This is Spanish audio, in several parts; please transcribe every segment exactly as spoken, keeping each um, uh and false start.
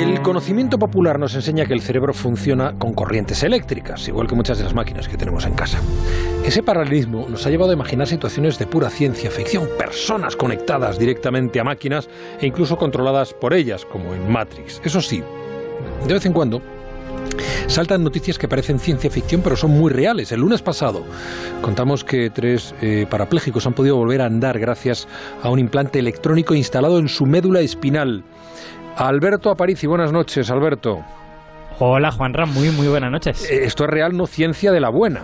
El conocimiento popular nos enseña que el cerebro funciona con corrientes eléctricas, igual que muchas de las máquinas que tenemos en casa. Ese paralelismo nos ha llevado a imaginar situaciones de pura ciencia ficción, personas conectadas directamente a máquinas e incluso controladas por ellas, como en Matrix. Eso sí, de vez en cuando saltan noticias que parecen ciencia ficción, pero son muy reales. El lunes pasado contamos que tres eh, parapléjicos han podido volver a andar gracias a un implante electrónico instalado en su médula espinal. Alberto Aparici, buenas noches, Alberto. Hola, Juanra, muy, muy buenas noches. Eh, esto es real, no ciencia de la buena.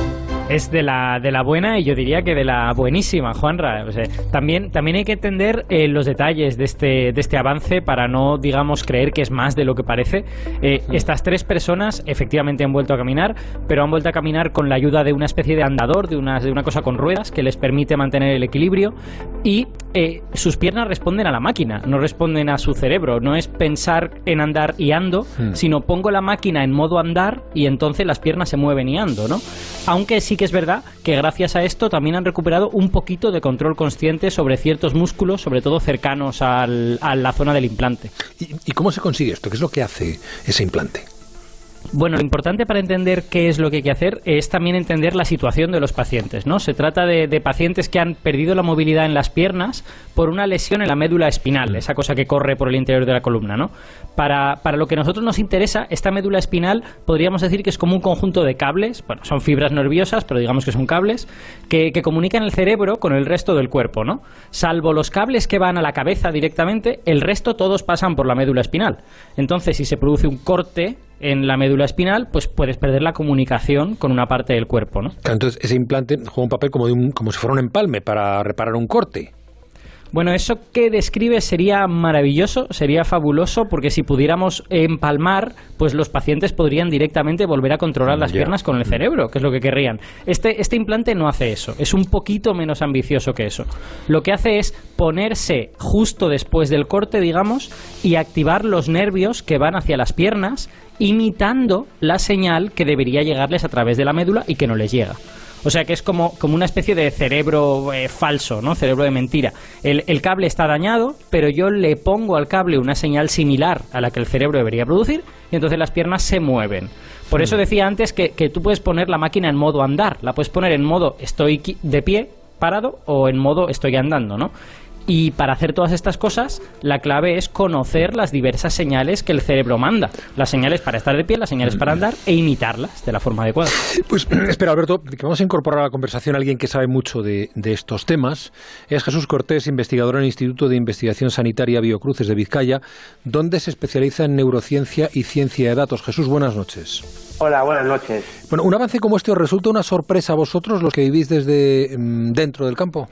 Es de la, de la buena y yo diría que de la buenísima, Juanra. O sea, también, también hay que entender eh, los detalles de este, de este avance para no, digamos, creer que es más de lo que parece. Eh, mm. Estas tres personas efectivamente han vuelto a caminar, pero han vuelto a caminar con la ayuda de una especie de andador, de una, de una cosa con ruedas que les permite mantener el equilibrio y eh, sus piernas responden a la máquina, no responden a su cerebro. No es pensar en andar y ando, mm. sino pongo la máquina en modo andar y entonces las piernas se mueven y ando, ¿no? Aunque sí que es verdad que gracias a esto también han recuperado un poquito de control consciente sobre ciertos músculos, sobre todo cercanos al, a la zona del implante. ¿Y, ¿Y cómo se consigue esto? ¿Qué es lo que hace ese implante? Bueno, lo importante para entender qué es lo que hay que hacer es también entender la situación de los pacientes, ¿no? Se trata de, de pacientes que han perdido la movilidad en las piernas por una lesión en la médula espinal, esa cosa que corre por el interior de la columna, ¿no? Para, para lo que a nosotros nos interesa, esta médula espinal podríamos decir que es como un conjunto de cables, bueno, son fibras nerviosas, pero digamos que son cables, que, que comunican el cerebro con el resto del cuerpo, ¿no? Salvo los cables que van a la cabeza directamente, el resto todos pasan por la médula espinal. Entonces, si se produce un corte en la médula espinal, pues puedes perder la comunicación con una parte del cuerpo, ¿no? Entonces, ese implante juega un papel como, de un, como si fuera un empalme para reparar un corte. Bueno, eso que describes sería maravilloso, sería fabuloso, porque si pudiéramos empalmar, pues los pacientes podrían directamente volver a controlar las yeah. piernas con el cerebro, que es lo que querrían. Este, este implante no hace eso, es un poquito menos ambicioso que eso. Lo que hace es ponerse justo después del corte, digamos, y activar los nervios que van hacia las piernas, imitando la señal que debería llegarles a través de la médula y que no les llega. O sea que es como, como una especie de cerebro eh, falso, ¿no? Cerebro de mentira. El, el cable está dañado, pero yo le pongo al cable una señal similar a la que el cerebro debería producir y entonces las piernas se mueven. Por eso decía antes que, que tú puedes poner la máquina en modo andar. La puedes poner en modo estoy de pie, parado, o en modo estoy andando, ¿no? Y para hacer todas estas cosas, la clave es conocer las diversas señales que el cerebro manda. Las señales para estar de pie, las señales para andar, e imitarlas de la forma adecuada. Pues espera, Alberto, que vamos a incorporar a la conversación a alguien que sabe mucho de, de estos temas. Es Jesús Cortés, investigador en el Instituto de Investigación Sanitaria Biocruces de Vizcaya, donde se especializa en neurociencia y ciencia de datos. Jesús, buenas noches. Hola, buenas noches. Bueno, ¿un avance como este os resulta una sorpresa a vosotros, los que vivís desde mmm, dentro del campo?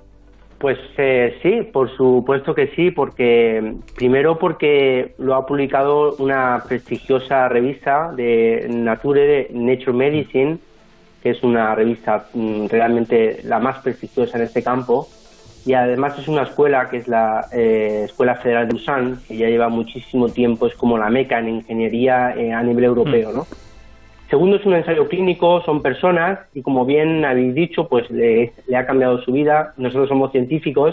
Pues eh, sí, por supuesto que sí, porque primero porque lo ha publicado una prestigiosa revista de Nature, de Nature Medicine, que es una revista mm, realmente la más prestigiosa en este campo, y además es una escuela que es la eh, Escuela Federal de Lausanne, que ya lleva muchísimo tiempo, es como la meca en ingeniería eh, a nivel europeo, ¿no? Segundo, es un ensayo clínico, son personas y como bien habéis dicho, pues le, le ha cambiado su vida. Nosotros somos científicos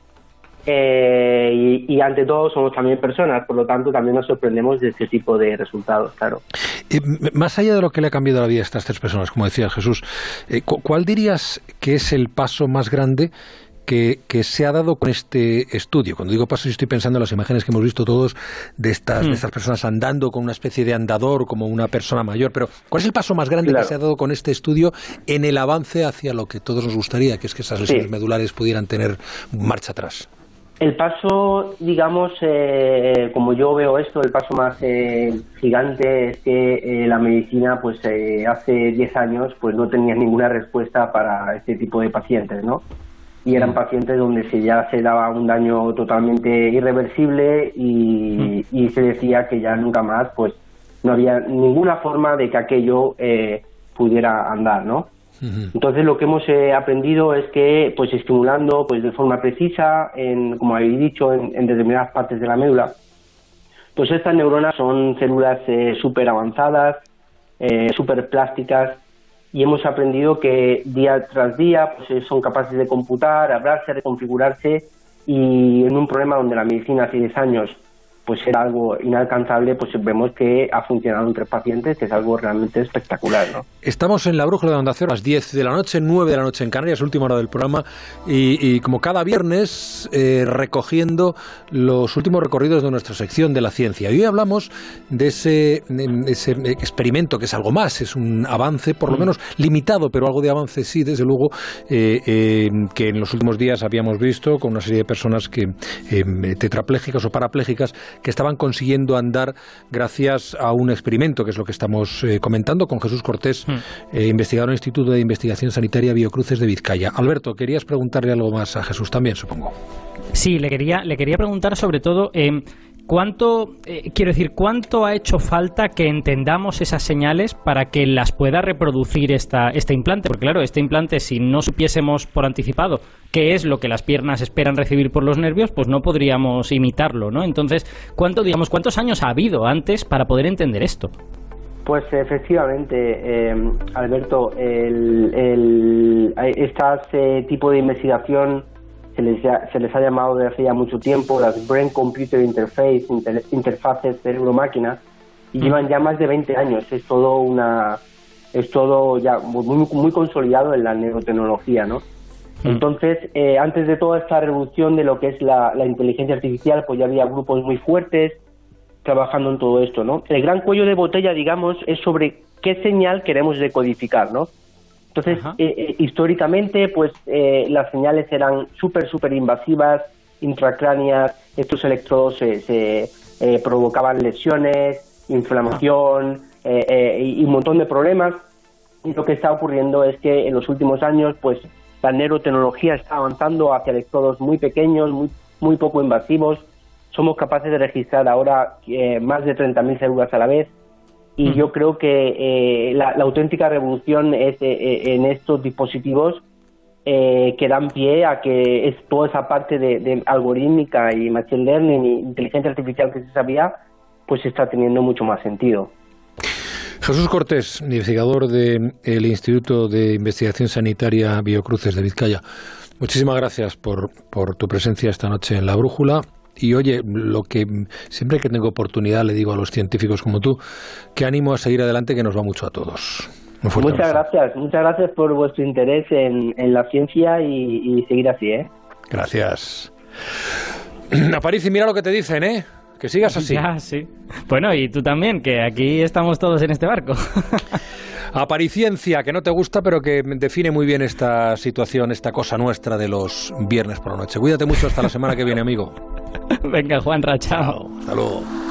eh, y, y ante todo somos también personas, por lo tanto también nos sorprendemos de este tipo de resultados, claro. Eh, más allá de lo que le ha cambiado la vida a estas tres personas, como decía Jesús, eh, ¿cuál dirías que es el paso más grande Que, que se ha dado con este estudio? Cuando digo paso, estoy pensando en las imágenes que hemos visto todos de estas, mm. de estas personas andando con una especie de andador como una persona mayor, pero ¿cuál es el paso más grande claro. que se ha dado con este estudio en el avance hacia lo que todos nos gustaría, que es que esas lesiones sí. medulares pudieran tener marcha atrás? El paso, digamos, eh, como yo veo esto, el paso más eh, gigante es que eh, la medicina, pues eh, hace diez años, pues no tenía ninguna respuesta para este tipo de pacientes, ¿no? Y eran pacientes donde se ya se daba un daño totalmente irreversible y, y se decía que ya nunca más pues no había ninguna forma de que aquello eh, pudiera andar, ¿no? Uh-huh. Entonces lo que hemos eh, aprendido es que pues estimulando pues de forma precisa, en, como habéis dicho, en, en determinadas partes de la médula, pues estas neuronas son células eh, súper avanzadas, eh, súper plásticas, y hemos aprendido que día tras día pues, son capaces de computar, hablarse, reconfigurarse, y en un problema donde la medicina hace diez años pues era algo inalcanzable, pues vemos que ha funcionado en tres pacientes, que es algo realmente espectacular, ¿no? Estamos en la Brújula de Onda Cero a las diez de la noche, nueve de la noche en Canarias, última hora del programa, y, y como cada viernes eh, recogiendo los últimos recorridos de nuestra sección de la ciencia. Y hoy hablamos de ese, de ese experimento, que es algo más, es un avance, por lo menos limitado, pero algo de avance sí, desde luego, eh, eh, que en los últimos días habíamos visto con una serie de personas que eh, tetraplégicas o parapléjicas que estaban consiguiendo andar gracias a un experimento, que es lo que estamos eh, comentando con Jesús Cortés, mm. eh, investigador en el Instituto de Investigación Sanitaria Biocruces de Vizcaya. Alberto, querías preguntarle algo más a Jesús también, supongo. Sí, le quería, le quería preguntar sobre todo... Eh, ¿Cuánto, eh, quiero decir, cuánto ha hecho falta que entendamos esas señales para que las pueda reproducir esta, este implante? Porque claro, este implante, si no supiésemos por anticipado qué es lo que las piernas esperan recibir por los nervios, pues no podríamos imitarlo, ¿no? Entonces, ¿cuánto, digamos, cuántos años ha habido antes para poder entender esto? Pues efectivamente, eh, Alberto, el, el, este tipo de investigación se les, ha, se les ha llamado desde hace ya mucho tiempo las Brain Computer Interface, inter, interfaces cerebro-máquina, y mm. llevan ya más de veinte años. Es todo una es todo ya muy, muy consolidado en la neurotecnología, ¿no? Mm. Entonces, eh, antes de toda esta revolución de lo que es la, la inteligencia artificial, pues ya había grupos muy fuertes trabajando en todo esto, ¿no? El gran cuello de botella, digamos, es sobre qué señal queremos decodificar, ¿no? Entonces, eh, eh, históricamente, pues eh, las señales eran súper, súper invasivas, intracráneas, estos electrodos se, se eh, provocaban lesiones, inflamación eh, eh, y un montón de problemas. Y lo que está ocurriendo es que en los últimos años, pues la neurotecnología está avanzando hacia electrodos muy pequeños, muy, muy poco invasivos. Somos capaces de registrar ahora eh, más de treinta mil células a la vez. Y yo creo que eh, la, la auténtica revolución es eh, en estos dispositivos eh, que dan pie a que es toda esa parte de, de algorítmica y machine learning y inteligencia artificial que se sabía, pues está teniendo mucho más sentido. Jesús Cortés, investigador del Instituto de Investigación Sanitaria Biocruces de Vizcaya. Muchísimas gracias por, por tu presencia esta noche en La Brújula. Y oye, lo que siempre que tengo oportunidad le digo a los científicos como tú, que ánimo a seguir adelante, que nos va mucho a todos. Muchas gracias, muchas gracias por vuestro interés en, en la ciencia y, y seguir así, ¿eh? Gracias. Aparici, mira lo que te dicen, ¿eh? Que sigas así. Ya, sí. Bueno, y tú también, que aquí estamos todos en este barco. Apariciencia, que no te gusta, pero que define muy bien esta situación, esta cosa nuestra de los viernes por la noche. Cuídate mucho hasta la semana que viene, amigo. Venga, Juanra, chao. Hasta luego.